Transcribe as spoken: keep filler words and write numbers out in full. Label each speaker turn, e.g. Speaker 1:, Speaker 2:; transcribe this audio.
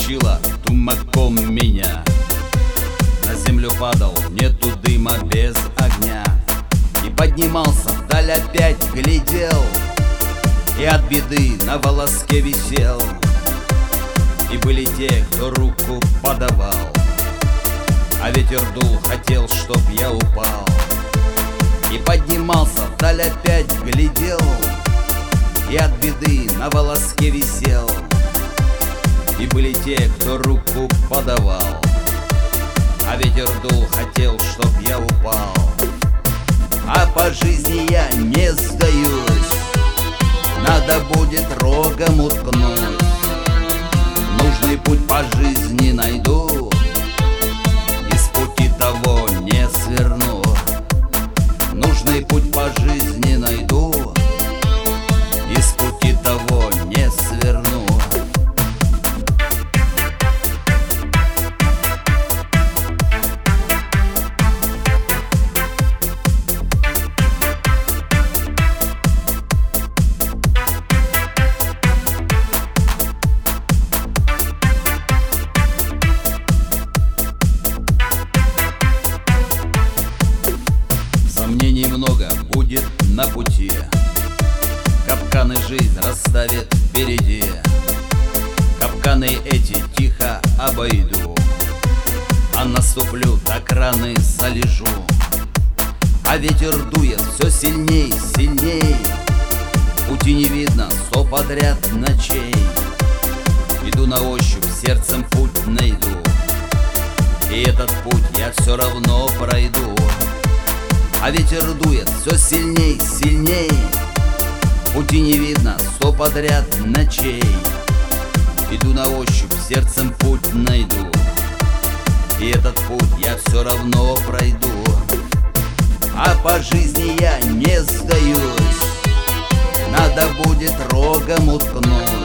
Speaker 1: мочила тумаком меня. На землю падал, нету дыма без огня. И поднимался вдаль, опять глядел, и от беды на волоске висел. И были те, кто руку подавал, а ветер дул, хотел, чтоб я упал. И поднимался вдаль, опять глядел, и от беды на волоске висел. И были те, кто руку подавал, а ветер дул, хотел, чтоб я упал. А по жизни я не сдаюсь, надо будет рогом уткнуть. Нужный путь по жизни найду, и с пути того не сверну. Нужный путь по жизни найду, и с пути того не сверну. Сомнений много будет на пути, капканы жизнь расставит впереди. Капканы эти тихо обойду, а наступлю, так раны залежу. А ветер дует все сильней, сильней, пути не видно сто подряд ночей. Иду на ощупь, сердцем путь найду, и этот путь я все равно пройду. А ветер дует все сильней, сильней, пути не видно сто подряд ночей. Иду на ощупь, сердцем путь найду, и этот путь я все равно пройду. А по жизни я не сдаюсь, надо будет рогом уткнуть.